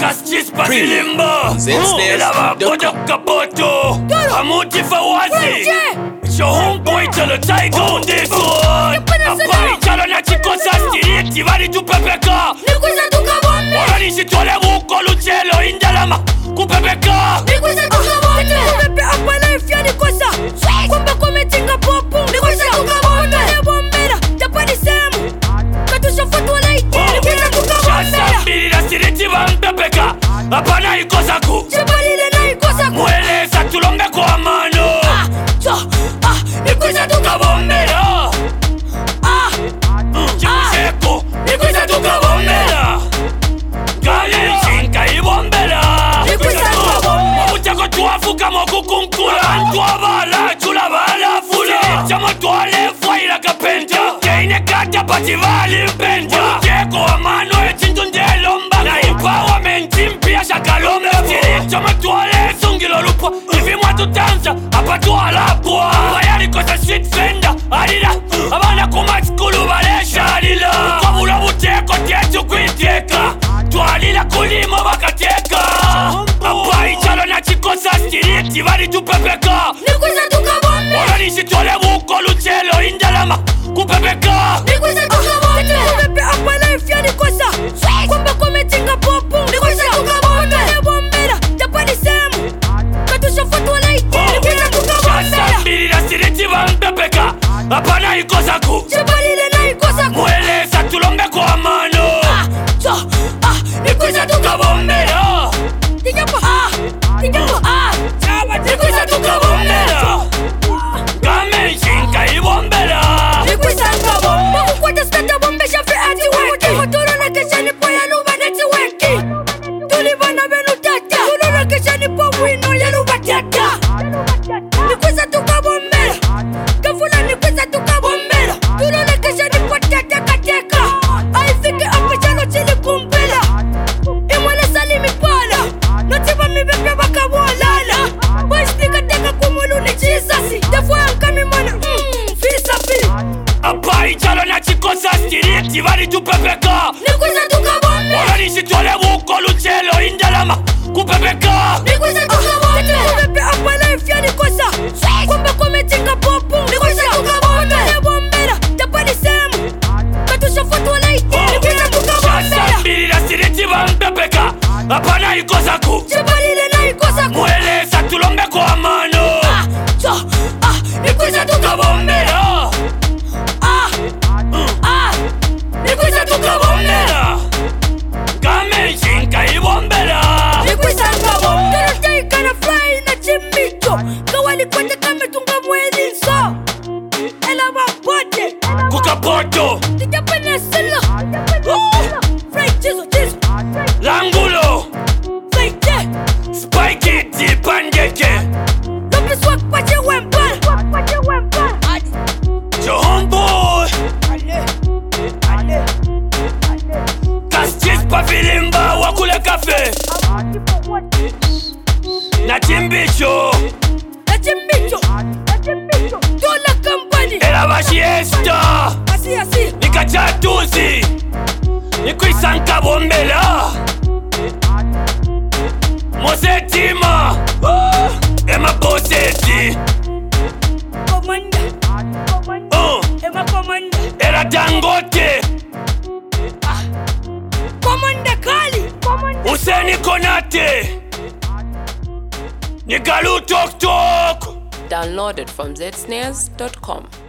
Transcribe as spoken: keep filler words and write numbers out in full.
Kaschispa Filimba Elava Bodo Kapoto Amuti Fawazi Your homeboy tell Tiger on this one Apai chalo na chikosa stiriti Vari tu pepeka Nikuza tukabombe Oranishi tuale wuko luchelo Indalama kupepeka Nikuza tukabombe Kupepe apa life ya nikosa Kumbe kumetinga popu Nikuza tukabombe Nebombera Japani semu Katusha fotu walaiti Nikuza tukabombe Shasa mbili na stiriti vampepeka Apa na ikosa ku Jabalile na ikosa ku Mweleza tulonge kwa mano Ah, cho, ah Nikuza tukabombera Ah, Chimuseko Nikuza tukabombera Gale nshinka ibombera Nikuza tukabombera Muteko tuwafuka mokukunkula Antuabala chula bala fula Chamo tuwale fwaila kapenta Keine kata pati vali mpenta Muteko wa mano echintu ndelomba Na empowerment mpia shakalomba Chamo tuwale sungilo lupa Ivi mwatu tanza Apa tuwala pwa Bayani kosa street fender Alila Abana kuma skulu balesha alila Kwabula buteko tietu kuiteka Tualila kulimo bakateka Apa ichalo na chikosa stiriti Vari tu pepeka Nikuza tukabombe Oranishi tuale wuko luchelo Indalama kupepeka Nikuza tukabombe Kupepe apa life ya nikosa Kumbe kumetinga popu Nikuza tukabombe Nebombera Japani semu Katusha fotu walaiti Nikuza tukabombe Shasa mbili na stiriti vampepeka Apa na ikosa ku Jabalile na ikosa ku Mweleza tulonge kwa mano Ah, cho, ah Nikuza tukabombera Tijapo, ah Tijapo, ah Nikuza tukabombera Game nshinka ibombera Nikuza tukabombe Wakukwata skata bombe shafi ati weki Motoro na kesha nipo ya luba neti weki Tulivana benu tata Tulo na kesha nipo wino ya luba tata Nikuza tukabombera Kafula nikuza tukabombera Tulo na kesha nipo tata kateka Aifike apa chalo chili kumpela Imwale salimi pala Notiba mibepe baka walala Boys nikateka kumulu ni jisasi Defo yanka mimona mmm Fisa fi Apa ichalo na chikosa stiriti Vari tu pepeka Nikuza tukabombe Oranishi tuale wuko luchelo Indalama kupepeka Nikuza tukabombe Kupepe apa life ya nikosa Kumbe kumetinga popu Nikuza tukabombe Nebombera Japani semu Katusha fotu walaiti Nikuza tukabombe Shasa mbili na stiriti vampepeka Apa na ikosa ku Jabalile na ikosa ku Mweleza tulonge kwa mano Ah, cho, ah Nikuza tukabombera Ah, ah Nikuza tukabombera Game nshinka ibombera Nikuza tukabombe Taika na fly na chimito Kawali kwete kame tunga mweli nso Ela wapote Kukapoto Tijapene silo Fry chizo chizo Langulo Fake Spike tipandeke Lopi swak pache wempala Your homeboy Kaschispa Filimba wakule kafe Na chimbicho Na chimbicho Tola company Era bashiesta Asi asi Nikachatuzi Nikwisanka bombela Mosetima Ema poseti Komanda uh, Ema komanda Era Dangote Komanda kali Useni Konate Nigalu Tok Tok Downloaded from zsnares dot com.